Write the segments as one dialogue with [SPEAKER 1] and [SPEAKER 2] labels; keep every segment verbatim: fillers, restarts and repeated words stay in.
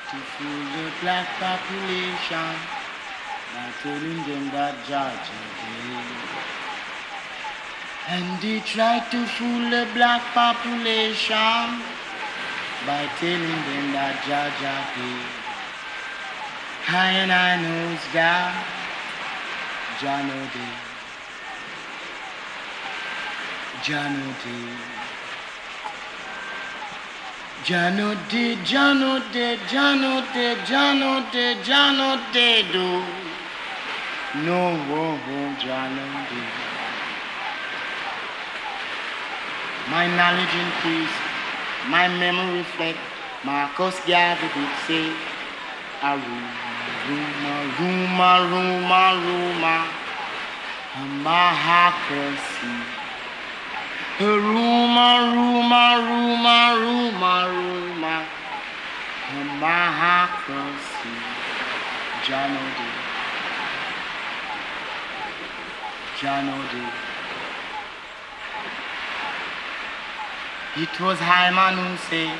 [SPEAKER 1] to fool the black population by telling them that Georgia Day. And they tried to fool the black population by telling them that Georgia Day. I and I knows that Jano Day. Jano Day. Jano Day, Jano Day, Jano Day, Jano Day, Jano Day do. No, oh, oh, Jano Day. My knowledge increase, my memory reflect. Marcus Garvey did say, a rumor, rumor, rumor, rumor, a mahacracy. A rumor, rumor, rumor, rumor, rumor, a mahacracy. Jano Day. Jano Day. It was Hyman who said,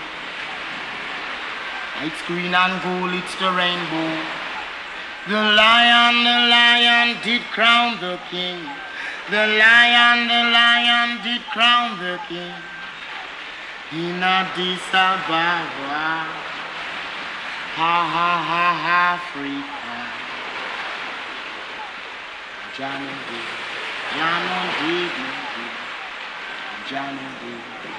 [SPEAKER 1] it's green and gold, it's the rainbow. The lion, the lion did crown the king. The lion, the lion did crown the king. In Addis Ababa, ha ha ha Africa. Jano Day, Jano Day, Jano Day.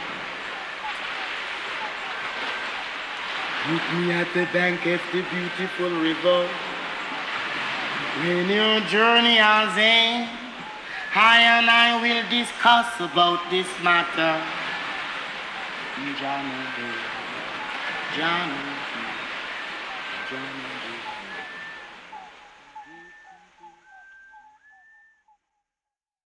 [SPEAKER 1] Meet me at the bank of the beautiful river. When your journey has ended, I and I will discuss about this matter. Jano Day, Jano Day, Jano Day.